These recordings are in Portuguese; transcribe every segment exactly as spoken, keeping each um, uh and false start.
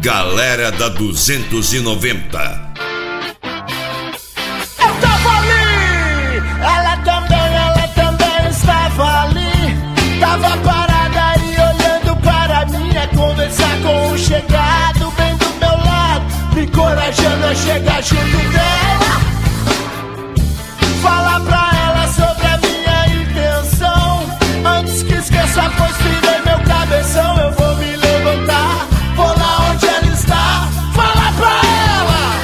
Galera da duzentos e noventa. Eu tava ali, ela também, ela também estava ali. Tava parada e olhando para mim, a conversar com o chegado bem do meu lado, me encorajando a chegar junto dela, falar pra ela sobre a minha intenção. Antes que esqueça, pois virei meu cabeção, eu vou me levantar, vou lá onde ela está, falar pra ela.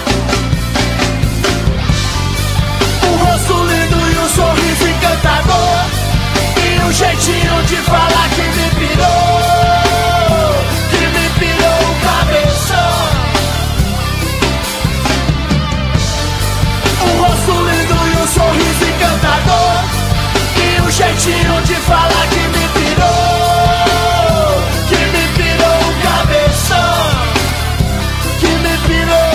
Um rosto lindo e um sorriso encantador, e um jeitinho de falar que me pirou, que me pirou o cabeção. Um rosto lindo e um sorriso encantador, e um jeitinho de falar que me pirou, que me pirou o cabeção, que me pirou.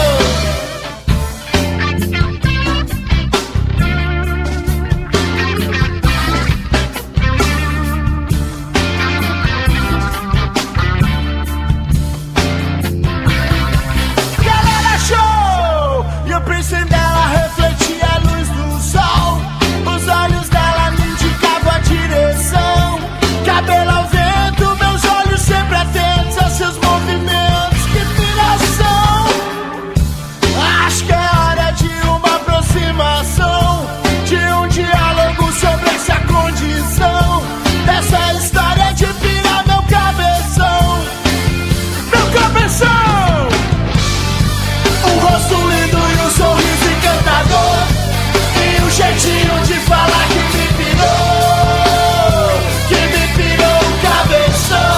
Galera, show! E o piercing dela refletia a luz do sol, os olhos dela me indicavam a direção. Cabelo ao vento, meus olhos sempre atentos a seus movimentos, que piração. Acho que é hora de uma aproximação, de um diálogo sobre essa condição, dessa história de pirar meu cabeção, meu cabeção. Um rosto lindo e um sorriso encantador, e um jeitinho de falar que me pirou, que me pirou o cabeção.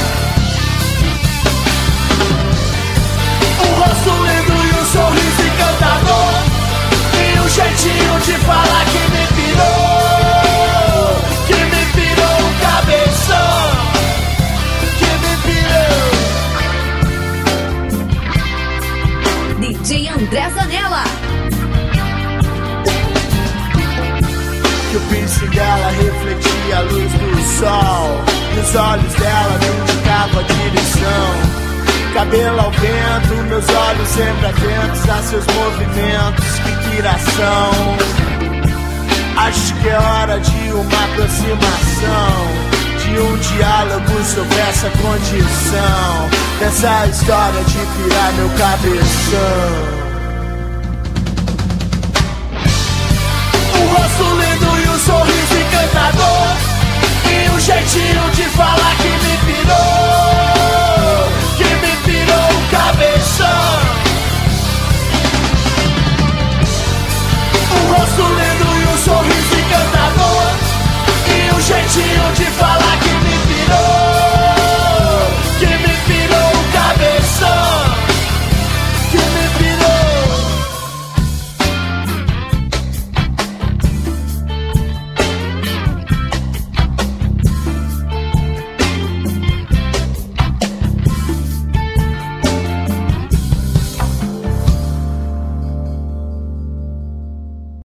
Um rosto lindo e um sorriso encantador, e um jeitinho de falar que me pirou, que me pirou o cabeção, que me pirou. D J André Zanella. Que o piercing dela refletia a luz do sol, e os olhos dela me indicavam a direção. Cabelo ao vento, meus olhos sempre atentos a seus movimentos, que piração. Acho que é hora de uma aproximação, de um diálogo sobre essa condição, dessa história de pirar meu cabeção.